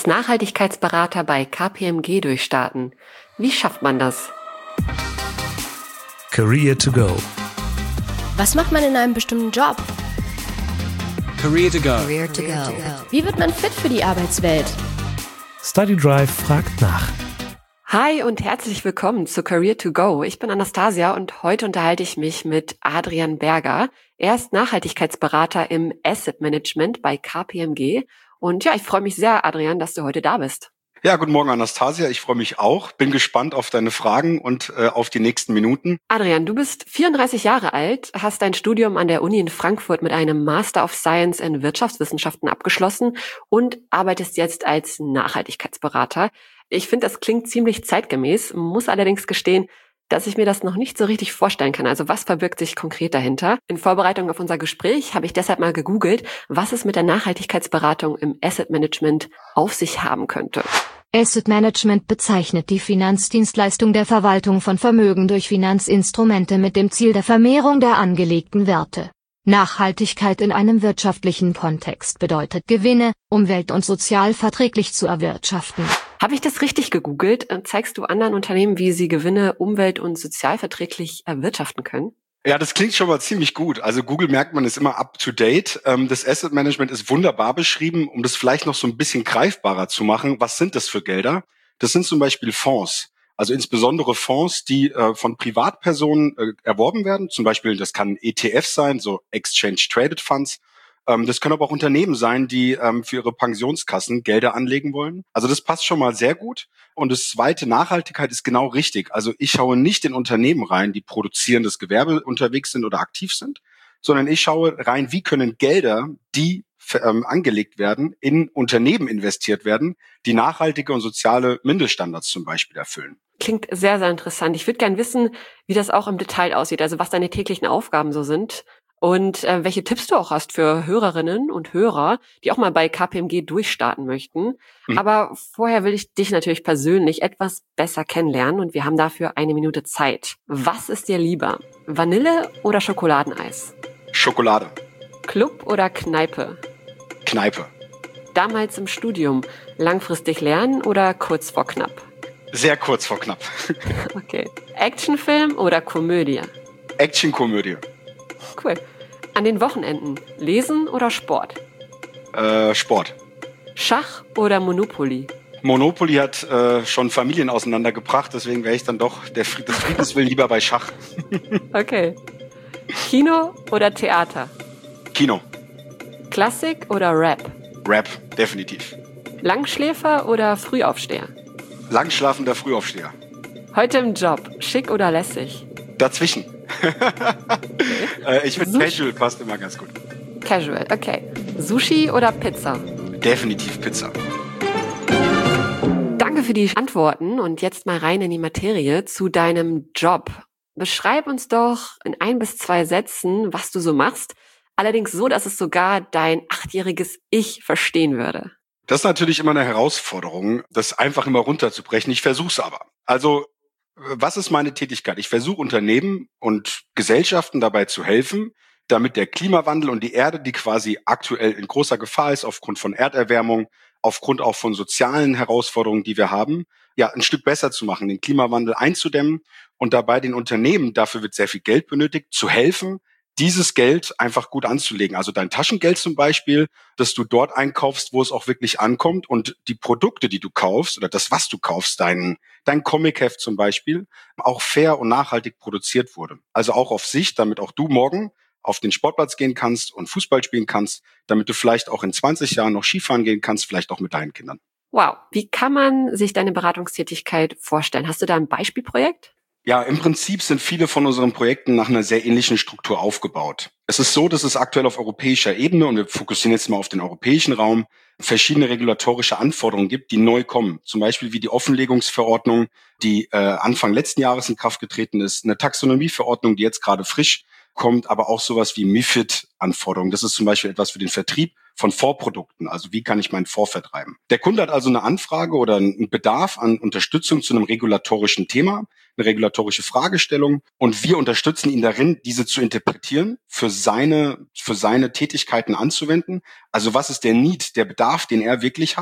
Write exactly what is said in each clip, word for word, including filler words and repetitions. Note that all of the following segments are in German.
als Nachhaltigkeitsberater bei K P M G durchstarten. Wie schafft man das? Career to go. Was macht man in einem bestimmten Job? Career to go. Career to go. Wie wird man fit für die Arbeitswelt? Study Drive fragt nach. Hi und herzlich willkommen zu Career to Go. Ich bin Anastasia und heute unterhalte ich mich mit Adrian Berger. Er ist Nachhaltigkeitsberater im Asset Management bei K P M G. Und ja, ich freue mich sehr, Adrian, dass du heute da bist. Ja, guten Morgen, Anastasia. Ich freue mich auch. Bin gespannt auf deine Fragen und äh, auf die nächsten Minuten. Adrian, du bist vierunddreißig Jahre alt, hast dein Studium an der Uni in Frankfurt mit einem Master of Science in Wirtschaftswissenschaften abgeschlossen und arbeitest jetzt als Nachhaltigkeitsberater. Ich finde, das klingt ziemlich zeitgemäß, muss allerdings gestehen, dass ich mir das noch nicht so richtig vorstellen kann. Also was verbirgt sich konkret dahinter? In Vorbereitung auf unser Gespräch habe ich deshalb mal gegoogelt, was es mit der Nachhaltigkeitsberatung im Asset Management auf sich haben könnte. Asset Management bezeichnet die Finanzdienstleistung der Verwaltung von Vermögen durch Finanzinstrumente mit dem Ziel der Vermehrung der angelegten Werte. Nachhaltigkeit in einem wirtschaftlichen Kontext bedeutet Gewinne, umwelt- und sozial verträglich zu erwirtschaften. Habe ich das richtig gegoogelt? Zeigst du anderen Unternehmen, wie sie Gewinne umwelt- und sozialverträglich erwirtschaften können? Ja, das klingt schon mal ziemlich gut. Also Google, merkt man, ist immer up to date. Das Asset Management ist wunderbar beschrieben, um das vielleicht noch so ein bisschen greifbarer zu machen. Was sind das für Gelder? Das sind zum Beispiel Fonds. Also insbesondere Fonds, die äh, von Privatpersonen äh, erworben werden. Zum Beispiel, das kann E T Fs sein, so Exchange Traded Funds. Ähm, das können aber auch Unternehmen sein, die ähm, für ihre Pensionskassen Gelder anlegen wollen. Also das passt schon mal sehr gut. Und das zweite, Nachhaltigkeit, ist genau richtig. Also ich schaue nicht in Unternehmen rein, die produzierendes Gewerbe unterwegs sind oder aktiv sind, sondern ich schaue rein, wie können Gelder, die ähm, angelegt werden, in Unternehmen investiert werden, die nachhaltige und soziale Mindeststandards zum Beispiel erfüllen. Klingt sehr, sehr interessant. Ich würde gerne wissen, wie das auch im Detail aussieht, also was deine täglichen Aufgaben so sind und äh, welche Tipps du auch hast für Hörerinnen und Hörer, die auch mal bei K P M G durchstarten möchten. Mhm. Aber vorher will ich dich natürlich persönlich etwas besser kennenlernen und wir haben dafür eine Minute Zeit. Was ist dir lieber? Vanille oder Schokoladeneis? Schokolade. Club oder Kneipe? Kneipe. Damals im Studium, langfristig lernen oder kurz vor knapp? Sehr kurz vor knapp. Okay. Actionfilm oder Komödie? Actionkomödie. Cool. An den Wochenenden, lesen oder Sport? Äh, Sport. Schach oder Monopoly? Monopoly hat äh, schon Familien auseinandergebracht, deswegen wäre ich dann doch der Fried- des Friedens willen lieber bei Schach. Okay. Kino oder Theater? Kino. Klassik oder Rap? Rap, definitiv. Langschläfer oder Frühaufsteher? Langschlafender Frühaufsteher. Heute im Job, schick oder lässig? Dazwischen. äh, ich finde Casual passt immer ganz gut. Casual, okay. Sushi oder Pizza? Definitiv Pizza. Danke für die Antworten und jetzt mal rein in die Materie zu deinem Job. Beschreib uns doch in ein bis zwei Sätzen, was du so machst. Allerdings so, dass es sogar dein achtjähriges Ich verstehen würde. Das ist natürlich immer eine Herausforderung, das einfach immer runterzubrechen. Ich versuche es aber. Also, was ist meine Tätigkeit? Ich versuche Unternehmen und Gesellschaften dabei zu helfen, damit der Klimawandel und die Erde, die quasi aktuell in großer Gefahr ist, aufgrund von Erderwärmung, aufgrund auch von sozialen Herausforderungen, die wir haben, ja, ein Stück besser zu machen, den Klimawandel einzudämmen und dabei den Unternehmen, dafür wird sehr viel Geld benötigt, zu helfen, dieses Geld einfach gut anzulegen. Also dein Taschengeld zum Beispiel, dass du dort einkaufst, wo es auch wirklich ankommt und die Produkte, die du kaufst oder das, was du kaufst, dein, dein Comic-Heft zum Beispiel, auch fair und nachhaltig produziert wurde. Also auch auf Sicht, damit auch du morgen auf den Sportplatz gehen kannst und Fußball spielen kannst, damit du vielleicht auch in zwanzig Jahren noch Skifahren gehen kannst, vielleicht auch mit deinen Kindern. Wow, wie kann man sich deine Beratungstätigkeit vorstellen? Hast du da ein Beispielprojekt? Ja, im Prinzip sind viele von unseren Projekten nach einer sehr ähnlichen Struktur aufgebaut. Es ist so, dass es aktuell auf europäischer Ebene, und wir fokussieren jetzt mal auf den europäischen Raum, verschiedene regulatorische Anforderungen gibt, die neu kommen. Zum Beispiel wie die Offenlegungsverordnung, die äh, Anfang letzten Jahres in Kraft getreten ist, eine Taxonomieverordnung, die jetzt gerade frisch kommt, aber auch sowas wie MiFID-Anforderungen. Das ist zum Beispiel etwas für den Vertrieb von Vorprodukten. Also wie kann ich meinen Fonds vertreiben? Der Kunde hat also eine Anfrage oder einen Bedarf an Unterstützung zu einem regulatorischen Thema, eine regulatorische Fragestellung, und wir unterstützen ihn darin, diese zu interpretieren, für seine, für seine Tätigkeiten anzuwenden. Also was ist der Need, der Bedarf, den er wirklich hat?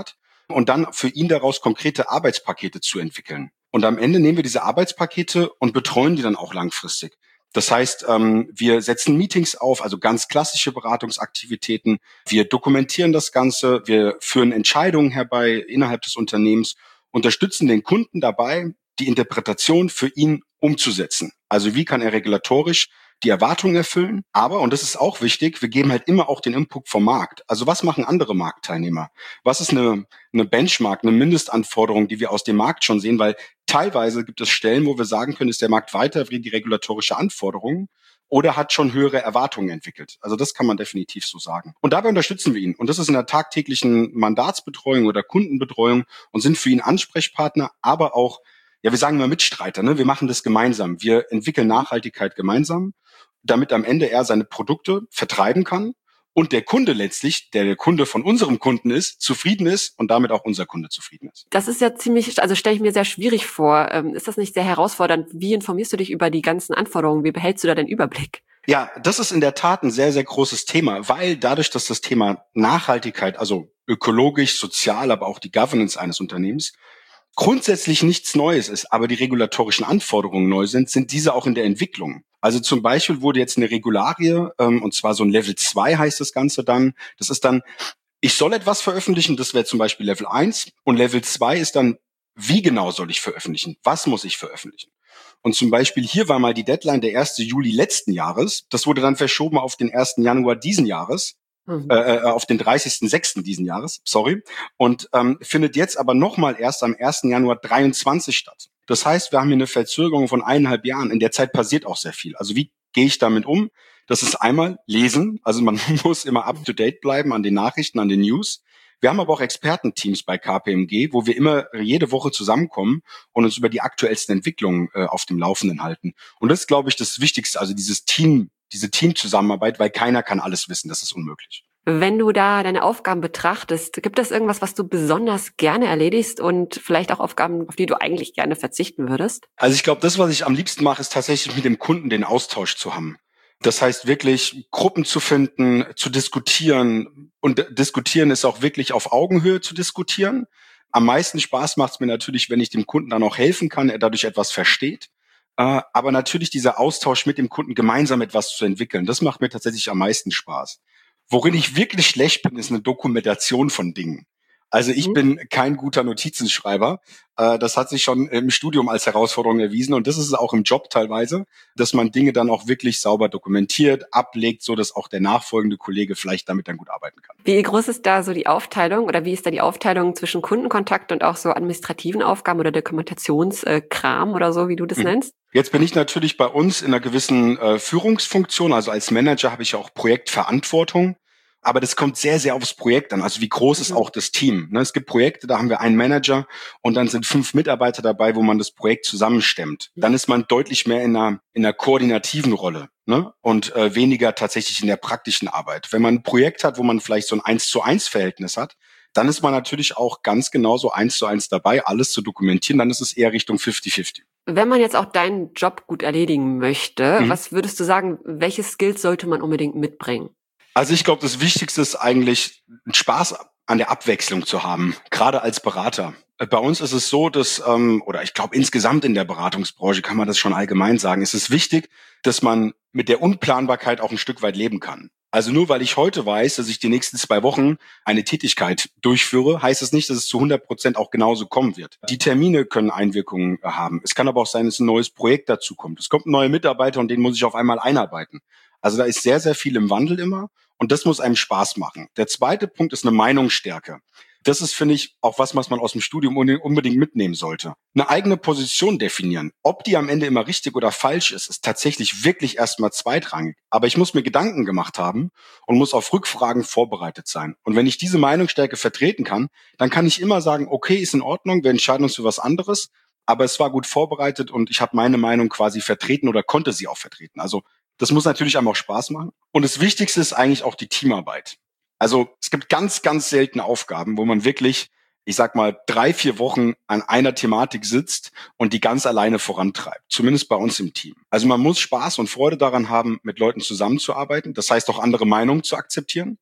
und dann für ihn daraus konkrete Arbeitspakete zu entwickeln. Und am Ende nehmen wir diese Arbeitspakete und betreuen die dann auch langfristig. Das heißt, ähm, wir setzen Meetings auf, also ganz klassische Beratungsaktivitäten. Wir dokumentieren das Ganze, wir führen Entscheidungen herbei innerhalb des Unternehmens, unterstützen den Kunden dabei, die Interpretation für ihn umzusetzen. Also wie kann er regulatorisch die Erwartungen erfüllen? Aber, und das ist auch wichtig, wir geben halt immer auch den Input vom Markt. Also was machen andere Marktteilnehmer? Was ist eine, eine Benchmark, eine Mindestanforderung, die wir aus dem Markt schon sehen? Weil teilweise gibt es Stellen, wo wir sagen können, ist der Markt weiter wie die regulatorische Anforderungen oder hat schon höhere Erwartungen entwickelt. Also das kann man definitiv so sagen. Und dabei unterstützen wir ihn. Und das ist in der tagtäglichen Mandatsbetreuung oder Kundenbetreuung und sind für ihn Ansprechpartner, aber auch, ja, wir sagen immer Mitstreiter, ne? Wir machen das gemeinsam. Wir entwickeln Nachhaltigkeit gemeinsam, damit am Ende er seine Produkte vertreiben kann und der Kunde letztlich, der der Kunde von unserem Kunden ist, zufrieden ist und damit auch unser Kunde zufrieden ist. Das ist ja ziemlich, also stelle ich mir sehr schwierig vor. Ist das nicht sehr herausfordernd? Wie informierst du dich über die ganzen Anforderungen? Wie behältst du da den Überblick? Ja, das ist in der Tat ein sehr, sehr großes Thema, weil dadurch, dass das Thema Nachhaltigkeit, also ökologisch, sozial, aber auch die Governance eines Unternehmens, grundsätzlich nichts Neues ist, aber die regulatorischen Anforderungen neu sind, sind diese auch in der Entwicklung. Also zum Beispiel wurde jetzt eine Regularie, ähm, und zwar so ein Level zwei heißt das Ganze dann. Das ist dann, ich soll etwas veröffentlichen, das wäre zum Beispiel Level eins. Und Level zwei ist dann, wie genau soll ich veröffentlichen? Was muss ich veröffentlichen? Und zum Beispiel hier war mal die Deadline der erste Juli letzten Jahres. Das wurde dann verschoben auf den ersten Januar diesen Jahres. Mhm. Äh, auf den dreißigsten sechsten diesen Jahres, sorry, und ähm, findet jetzt aber nochmal erst am ersten Januar dreiundzwanzig statt. Das heißt, wir haben hier eine Verzögerung von eineinhalb Jahren. In der Zeit passiert auch sehr viel. Also wie gehe ich damit um? Das ist einmal lesen, also man muss immer up-to-date bleiben an den Nachrichten, an den News. Wir haben aber auch Expertenteams bei K P M G, wo wir immer jede Woche zusammenkommen und uns über die aktuellsten Entwicklungen äh, auf dem Laufenden halten. Und das ist, glaube ich, das Wichtigste, also dieses Team, diese Teamzusammenarbeit, weil keiner kann alles wissen, das ist unmöglich. Wenn du da deine Aufgaben betrachtest, gibt es irgendwas, was du besonders gerne erledigst und vielleicht auch Aufgaben, auf die du eigentlich gerne verzichten würdest? Also ich glaube, das, was ich am liebsten mache, ist tatsächlich mit dem Kunden den Austausch zu haben. Das heißt wirklich, Gruppen zu finden, zu diskutieren. Und diskutieren ist auch wirklich auf Augenhöhe zu diskutieren. Am meisten Spaß macht es mir natürlich, wenn ich dem Kunden dann auch helfen kann, er dadurch etwas versteht. Aber natürlich dieser Austausch mit dem Kunden, gemeinsam etwas zu entwickeln, das macht mir tatsächlich am meisten Spaß. Worin ich wirklich schlecht bin, ist eine Dokumentation von Dingen. Also ich mhm. bin kein guter Notizenschreiber. Das hat sich schon im Studium als Herausforderung erwiesen und das ist es auch im Job teilweise, dass man Dinge dann auch wirklich sauber dokumentiert, ablegt, so dass auch der nachfolgende Kollege vielleicht damit dann gut arbeiten kann. Wie groß ist da so die Aufteilung oder wie ist da die Aufteilung zwischen Kundenkontakt und auch so administrativen Aufgaben oder Dokumentationskram oder so, wie du das mhm. nennst? Jetzt bin ich natürlich bei uns in einer gewissen äh, Führungsfunktion, also als Manager habe ich ja auch Projektverantwortung. Aber das kommt sehr, sehr aufs Projekt an. Also wie groß ist auch das Team? Ne, es gibt Projekte, da haben wir einen Manager und dann sind fünf Mitarbeiter dabei, wo man das Projekt zusammenstemmt. Dann ist man deutlich mehr in einer, in einer koordinativen Rolle, ne? Und äh, weniger tatsächlich in der praktischen Arbeit. Wenn man ein Projekt hat, wo man vielleicht so ein eins zu eins Verhältnis hat, dann ist man natürlich auch ganz genauso eins zu eins dabei, alles zu dokumentieren. Dann ist es eher Richtung fünfzig fünfzig. Wenn man jetzt auch deinen Job gut erledigen möchte, mhm. was würdest du sagen, welche Skills sollte man unbedingt mitbringen? Also ich glaube, das Wichtigste ist eigentlich, einen Spaß an der Abwechslung zu haben, gerade als Berater. Bei uns ist es so, dass, ähm, oder ich glaube insgesamt in der Beratungsbranche kann man das schon allgemein sagen, es ist wichtig, dass man mit der Unplanbarkeit auch ein Stück weit leben kann. Also nur weil ich heute weiß, dass ich die nächsten zwei Wochen eine Tätigkeit durchführe, heißt es nicht, dass es zu hundert Prozent auch genauso kommen wird. Die Termine können Einwirkungen haben. Es kann aber auch sein, dass ein neues Projekt dazu kommt. Es kommt ein neuer Mitarbeiter und den muss ich auf einmal einarbeiten. Also da ist sehr, sehr viel im Wandel immer und das muss einem Spaß machen. Der zweite Punkt ist eine Meinungsstärke. Das ist, finde ich, auch was, was man aus dem Studium unbedingt mitnehmen sollte. Eine eigene Position definieren. Ob die am Ende immer richtig oder falsch ist, ist tatsächlich wirklich erstmal zweitrangig. Aber ich muss mir Gedanken gemacht haben und muss auf Rückfragen vorbereitet sein. Und wenn ich diese Meinungsstärke vertreten kann, dann kann ich immer sagen, okay, ist in Ordnung, wir entscheiden uns für was anderes, aber es war gut vorbereitet und ich habe meine Meinung quasi vertreten oder konnte sie auch vertreten. Also das muss natürlich einem auch Spaß machen. Und das Wichtigste ist eigentlich auch die Teamarbeit. Also es gibt ganz, ganz seltene Aufgaben, wo man wirklich, ich sag mal, drei, vier Wochen an einer Thematik sitzt und die ganz alleine vorantreibt. Zumindest bei uns im Team. Also man muss Spaß und Freude daran haben, mit Leuten zusammenzuarbeiten. Das heißt auch andere Meinungen zu akzeptieren.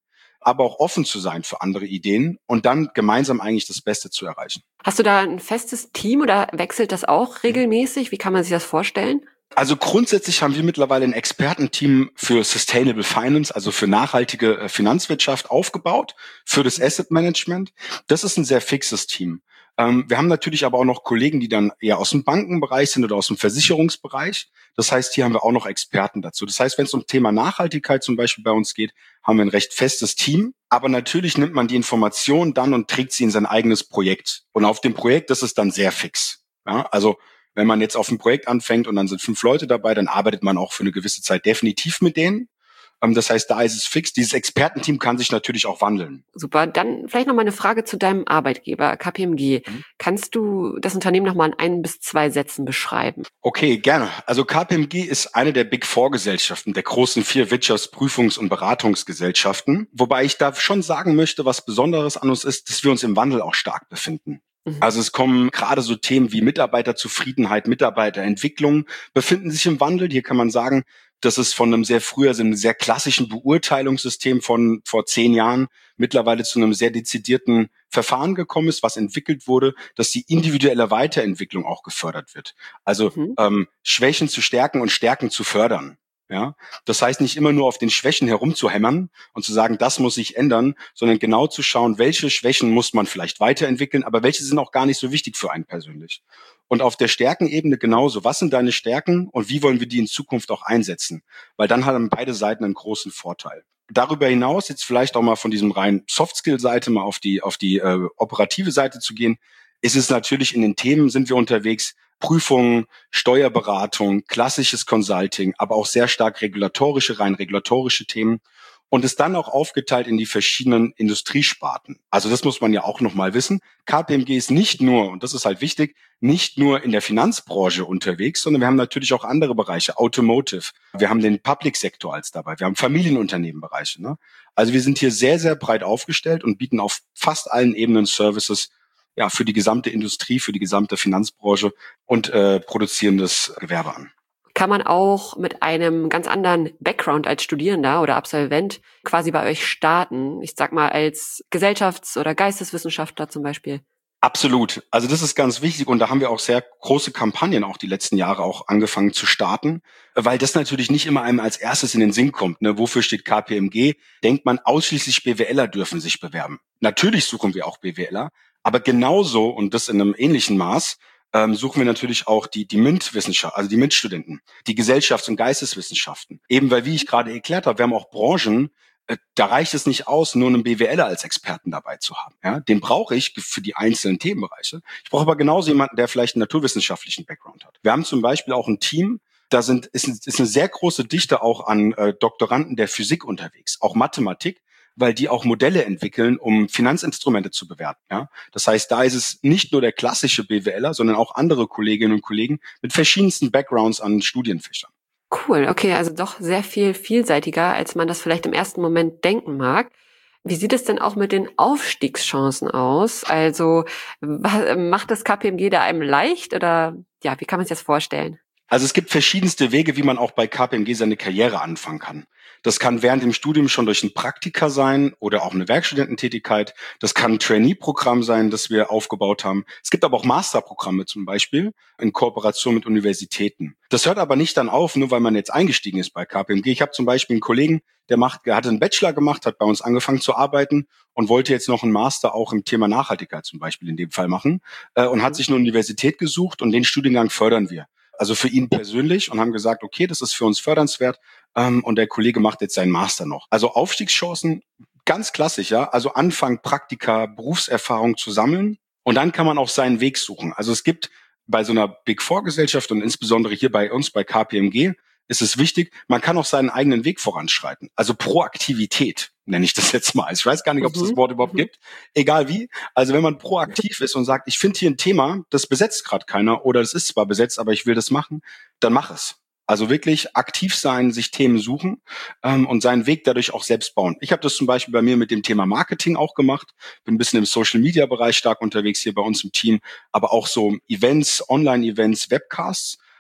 aber auch offen zu sein für andere Ideen und dann gemeinsam eigentlich das Beste zu erreichen. Hast du da ein festes Team oder wechselt das auch regelmäßig? Wie kann man sich das vorstellen? Also grundsätzlich haben wir mittlerweile ein Expertenteam für Sustainable Finance, also für nachhaltige Finanzwirtschaft aufgebaut, für das Asset Management. Das ist ein sehr fixes Team. Ähm, wir haben natürlich aber auch noch Kollegen, die dann eher aus dem Bankenbereich sind oder aus dem Versicherungsbereich. Das heißt, hier haben wir auch noch Experten dazu. Das heißt, wenn es um Thema Nachhaltigkeit zum Beispiel bei uns geht, haben wir ein recht festes Team. Aber natürlich nimmt man die Information dann und trägt sie in sein eigenes Projekt. Und auf dem Projekt, das ist dann sehr fix. Ja, also wenn man jetzt auf ein Projekt anfängt und dann sind fünf Leute dabei, dann arbeitet man auch für eine gewisse Zeit definitiv mit denen. Das heißt, da ist es fix. Dieses Expertenteam kann sich natürlich auch wandeln. Super. Dann vielleicht noch mal eine Frage zu deinem Arbeitgeber, K P M G. Mhm. Kannst du das Unternehmen noch mal in ein bis zwei Sätzen beschreiben? Okay, gerne. Also K P M G ist eine der Big Four Gesellschaften, der großen vier Wirtschafts-, Prüfungs- und Beratungsgesellschaften. Wobei ich da schon sagen möchte, was Besonderes an uns ist, dass wir uns im Wandel auch stark befinden. Mhm. Also es kommen gerade so Themen wie Mitarbeiterzufriedenheit, Mitarbeiterentwicklung, befinden sich im Wandel. Hier kann man sagen, das ist von einem sehr früher, also einem sehr klassischen Beurteilungssystem von vor zehn Jahren mittlerweile zu einem sehr dezidierten Verfahren gekommen ist, was entwickelt wurde, dass die individuelle Weiterentwicklung auch gefördert wird. Also mhm. ähm, Schwächen zu stärken und Stärken zu fördern. Ja, das heißt nicht immer nur auf den Schwächen herumzuhämmern und zu sagen, das muss sich ändern, sondern genau zu schauen, welche Schwächen muss man vielleicht weiterentwickeln, aber welche sind auch gar nicht so wichtig für einen persönlich. Und auf der Stärkenebene genauso. Was sind deine Stärken und wie wollen wir die in Zukunft auch einsetzen? Weil dann haben beide Seiten einen großen Vorteil. Darüber hinaus jetzt vielleicht auch mal von diesem reinen Soft-Skill-Seite mal auf die, auf die äh, operative Seite zu gehen, ist es natürlich in den Themen sind wir unterwegs, Prüfungen, Steuerberatung, klassisches Consulting, aber auch sehr stark regulatorische, rein regulatorische Themen und ist dann auch aufgeteilt in die verschiedenen Industriesparten. Also das muss man ja auch nochmal wissen. K P M G ist nicht nur, und das ist halt wichtig, nicht nur in der Finanzbranche unterwegs, sondern wir haben natürlich auch andere Bereiche, Automotive. Wir haben den Public-Sektor als dabei. Wir haben Familienunternehmenbereiche. Ne? Also wir sind hier sehr, sehr breit aufgestellt und bieten auf fast allen Ebenen Services ja, für die gesamte Industrie, für die gesamte Finanzbranche und äh, produzierendes Gewerbe an. Kann man auch mit einem ganz anderen Background als Studierender oder Absolvent quasi bei euch starten? Ich sag mal als Gesellschafts- oder Geisteswissenschaftler zum Beispiel. Absolut. Also das ist ganz wichtig und da haben wir auch sehr große Kampagnen auch die letzten Jahre auch angefangen zu starten, weil das natürlich nicht immer einem als erstes in den Sinn kommt. Ne? Wofür steht K P M G? Denkt man, ausschließlich BWLer dürfen sich bewerben. Natürlich suchen wir auch BWLer, aber genauso und das in einem ähnlichen Maß ähm, suchen wir natürlich auch die die MINT-Wissenschaft, also die MINT-Studenten, die Gesellschafts- und Geisteswissenschaften. Eben weil, wie ich gerade erklärt habe, wir haben auch Branchen, da reicht es nicht aus, nur einen BWLer als Experten dabei zu haben. Ja, den brauche ich für die einzelnen Themenbereiche. Ich brauche aber genauso jemanden, der vielleicht einen naturwissenschaftlichen Background hat. Wir haben zum Beispiel auch ein Team, da sind ist, ist eine sehr große Dichte auch an äh, Doktoranden der Physik unterwegs, auch Mathematik, weil die auch Modelle entwickeln, um Finanzinstrumente zu bewerten. Ja, das heißt, da ist es nicht nur der klassische BWLer, sondern auch andere Kolleginnen und Kollegen mit verschiedensten Backgrounds an Studienfächern. Cool, okay, also doch sehr viel vielseitiger, als man das vielleicht im ersten Moment denken mag. Wie sieht es denn auch mit den Aufstiegschancen aus? Also macht das K P M G da einem leicht oder ja, wie kann man sich das vorstellen? Also es gibt verschiedenste Wege, wie man auch bei K P M G seine Karriere anfangen kann. Das kann während dem Studium schon durch ein Praktika sein oder auch eine Werkstudententätigkeit. Das kann ein Trainee-Programm sein, das wir aufgebaut haben. Es gibt aber auch Masterprogramme zum Beispiel in Kooperation mit Universitäten. Das hört aber nicht dann auf, nur weil man jetzt eingestiegen ist bei K P M G. Ich habe zum Beispiel einen Kollegen, der macht, der hatte einen Bachelor gemacht, hat bei uns angefangen zu arbeiten und wollte jetzt noch einen Master auch im Thema Nachhaltigkeit zum Beispiel in dem Fall machen äh, und hat sich eine Universität gesucht und den Studiengang fördern wir. Also für ihn persönlich und haben gesagt, okay, das ist für uns fördernswert ähm, und der Kollege macht jetzt seinen Master noch. Also Aufstiegschancen, ganz klassisch, ja. Also Anfang Praktika, Berufserfahrung zu sammeln und dann kann man auch seinen Weg suchen. Also es gibt bei so einer Big Four Gesellschaft und insbesondere hier bei uns bei K P M G ist es wichtig, man kann auch seinen eigenen Weg voranschreiten. Also Proaktivität nenne ich das jetzt mal. Ich weiß gar nicht, ob es das Wort überhaupt gibt. Egal wie. Also wenn man proaktiv ist und sagt, ich finde hier ein Thema, das besetzt gerade keiner oder es ist zwar besetzt, aber ich will das machen, dann mach es. Also wirklich aktiv sein, sich Themen suchen ähm, und seinen Weg dadurch auch selbst bauen. Ich habe das zum Beispiel bei mir mit dem Thema Marketing auch gemacht. Bin ein bisschen im Social-Media-Bereich stark unterwegs hier bei uns im Team, aber auch so Events, Online-Events, Webcasts.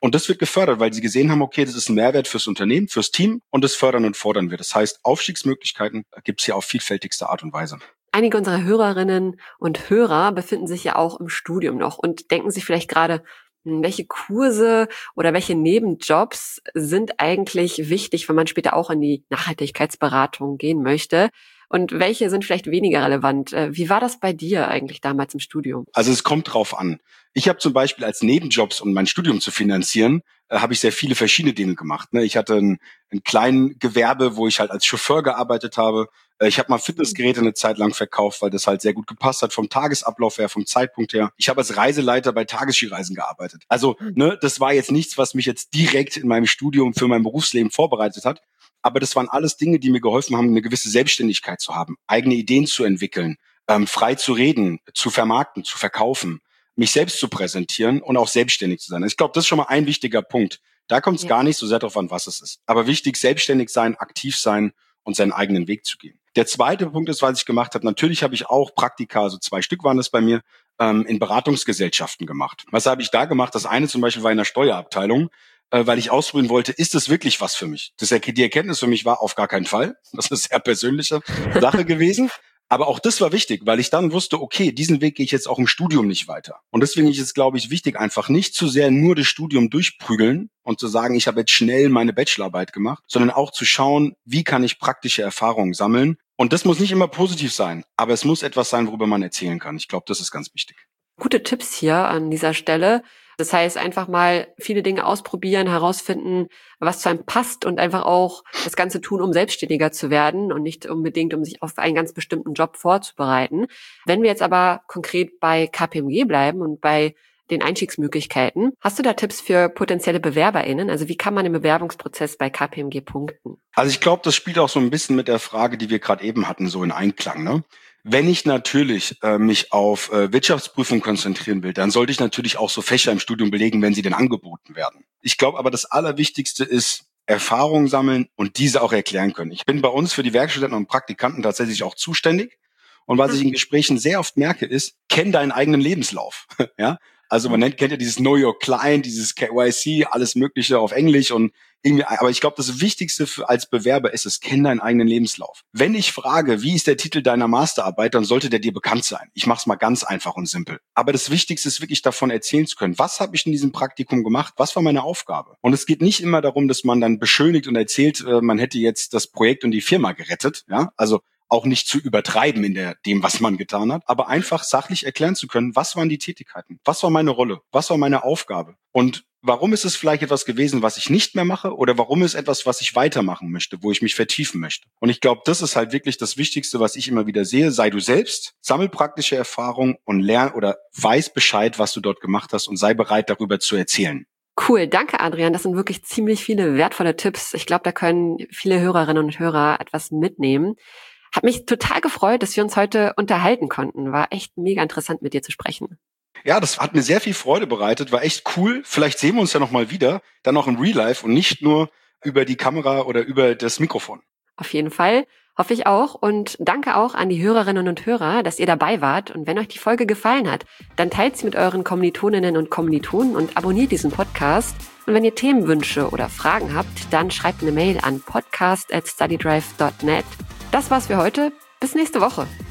Und das wird gefördert, weil sie gesehen haben, okay, das ist ein Mehrwert fürs Unternehmen, fürs Team und das fördern und fordern wir. Das heißt, Aufstiegsmöglichkeiten gibt es hier auf vielfältigste Art und Weise. Einige unserer Hörerinnen und Hörer befinden sich ja auch im Studium noch und denken sich vielleicht gerade, welche Kurse oder welche Nebenjobs sind eigentlich wichtig, wenn man später auch in die Nachhaltigkeitsberatung gehen möchte? Und welche sind vielleicht weniger relevant? Wie war das bei dir eigentlich damals im Studium? Also es kommt drauf an. Ich habe zum Beispiel als Nebenjobs, um mein Studium zu finanzieren, äh, habe ich sehr viele verschiedene Dinge gemacht. Ne? Ich hatte ein, ein kleines Gewerbe, wo ich halt als Chauffeur gearbeitet habe. Äh, ich habe mal Fitnessgeräte eine Zeit lang verkauft, weil das halt sehr gut gepasst hat vom Tagesablauf her, vom Zeitpunkt her. Ich habe als Reiseleiter bei Tagesskireisen gearbeitet. Also ne, das war jetzt nichts, was mich jetzt direkt in meinem Studium für mein Berufsleben vorbereitet hat. Aber das waren alles Dinge, die mir geholfen haben, eine gewisse Selbstständigkeit zu haben, eigene Ideen zu entwickeln, ähm, frei zu reden, zu vermarkten, zu verkaufen, mich selbst zu präsentieren und auch selbstständig zu sein. Ich glaube, das ist schon mal ein wichtiger Punkt. Da kommt es ja. gar nicht so sehr darauf an, was es ist. Aber wichtig, selbstständig sein, aktiv sein und seinen eigenen Weg zu gehen. Der zweite Punkt ist, was ich gemacht habe. Natürlich habe ich auch Praktika, also zwei Stück waren es bei mir, ähm, in Beratungsgesellschaften gemacht. Was habe ich da gemacht? Das eine zum Beispiel war in der Steuerabteilung, weil ich ausprobieren wollte, ist das wirklich was für mich? Das, die Erkenntnis für mich war auf gar keinen Fall. Das ist eine sehr persönliche Sache gewesen. Aber auch das war wichtig, weil ich dann wusste, okay, diesen Weg gehe ich jetzt auch im Studium nicht weiter. Und deswegen ist es, glaube ich, wichtig, einfach nicht zu sehr nur das Studium durchprügeln und zu sagen, ich habe jetzt schnell meine Bachelorarbeit gemacht, sondern auch zu schauen, wie kann ich praktische Erfahrungen sammeln. Und das muss nicht immer positiv sein, aber es muss etwas sein, worüber man erzählen kann. Ich glaube, das ist ganz wichtig. Gute Tipps hier an dieser Stelle. Das heißt, einfach mal viele Dinge ausprobieren, herausfinden, was zu einem passt und einfach auch das Ganze tun, um selbstständiger zu werden und nicht unbedingt, um sich auf einen ganz bestimmten Job vorzubereiten. Wenn wir jetzt aber konkret bei K P M G bleiben und bei den Einstiegsmöglichkeiten, hast du da Tipps für potenzielle BewerberInnen? Also wie kann man im Bewerbungsprozess bei K P M G punkten? Also ich glaube, das spielt auch so ein bisschen mit der Frage, die wir gerade eben hatten, so in Einklang, ne? Wenn ich natürlich äh, mich auf äh, Wirtschaftsprüfung konzentrieren will, dann sollte ich natürlich auch so Fächer im Studium belegen, wenn sie denn angeboten werden. Ich glaube aber, das Allerwichtigste ist, Erfahrungen sammeln und diese auch erklären können. Ich bin bei uns für die Werkstudenten und Praktikanten tatsächlich auch zuständig. Und was ich in Gesprächen sehr oft merke, ist, kenn deinen eigenen Lebenslauf. Ja, also man nennt, kennt ja dieses Know Your Client, dieses K Y C, alles Mögliche auf Englisch und irgendwie. Aber ich glaube, das Wichtigste für, als Bewerber ist es, kenn deinen eigenen Lebenslauf. Wenn ich frage, wie ist der Titel deiner Masterarbeit, dann sollte der dir bekannt sein. Ich mache es mal ganz einfach und simpel. Aber das Wichtigste ist wirklich davon erzählen zu können. Was habe ich in diesem Praktikum gemacht? Was war meine Aufgabe? Und es geht nicht immer darum, dass man dann beschönigt und erzählt, man hätte jetzt das Projekt und die Firma gerettet. Ja, also auch nicht zu übertreiben in der, dem, was man getan hat, aber einfach sachlich erklären zu können, was waren die Tätigkeiten, was war meine Rolle, was war meine Aufgabe und warum ist es vielleicht etwas gewesen, was ich nicht mehr mache oder warum ist etwas, was ich weitermachen möchte, wo ich mich vertiefen möchte. Und ich glaube, das ist halt wirklich das Wichtigste, was ich immer wieder sehe. Sei du selbst, sammel praktische Erfahrung und lern oder weiß Bescheid, was du dort gemacht hast und sei bereit, darüber zu erzählen. Cool, danke Adrian. Das sind wirklich ziemlich viele wertvolle Tipps. Ich glaube, da können viele Hörerinnen und Hörer etwas mitnehmen. Hat mich total gefreut, dass wir uns heute unterhalten konnten. War echt mega interessant, mit dir zu sprechen. Ja, das hat mir sehr viel Freude bereitet, war echt cool. Vielleicht sehen wir uns ja noch mal wieder, dann auch im Real Life und nicht nur über die Kamera oder über das Mikrofon. Auf jeden Fall, hoffe ich auch. Und danke auch an die Hörerinnen und Hörer, dass ihr dabei wart. Und wenn euch die Folge gefallen hat, dann teilt sie mit euren Kommilitoninnen und Kommilitonen und abonniert diesen Podcast. Und wenn ihr Themenwünsche oder Fragen habt, dann schreibt eine Mail an podcast at studydrive dot net. Das war's für heute. Bis nächste Woche.